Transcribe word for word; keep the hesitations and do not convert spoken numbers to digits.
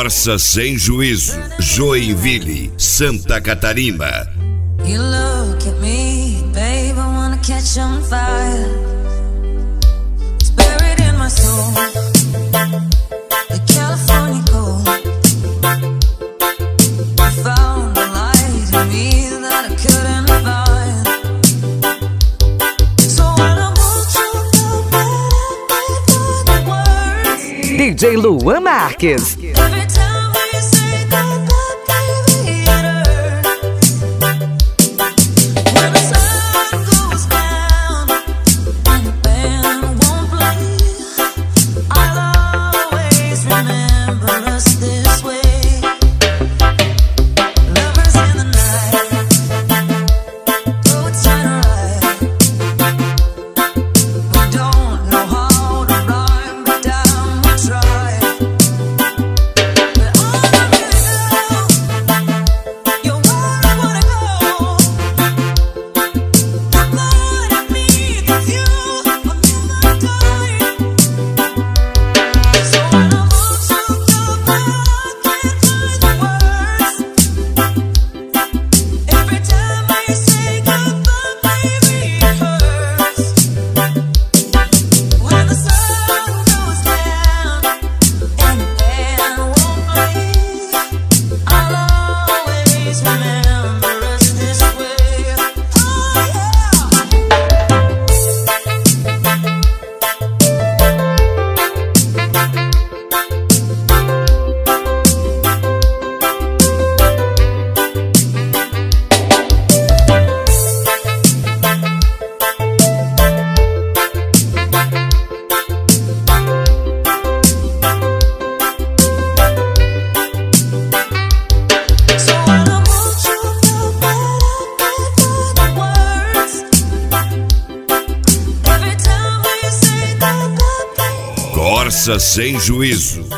Corsa Sem Juízo, Joinville, Santa Catarina. You look at me, babe, I wanna catch on fire. It's buried in my soul, the California gold. I found a light in me that I couldn't find. So when I moved to the bed, I put the words. D J Luan Marques. Every time we say goodbye, baby, it hurts. When the sun goes down and the band won't play, I'll always remember us this way. Lovers in the night, though it's alright. We don't know how to rhyme, but damn, we try. But all I really know, you're where I wanna go. The part of me that's you will never die. So when I move to the back, can't find the words. Every time we say goodbye, baby, it hurts. When the sun goes down and the band won't play, I'll always remember us this way. Oh yeah. So when I move to the bed, I put the words. Every time we say goodbye, baby. Corsa Sem Juízo,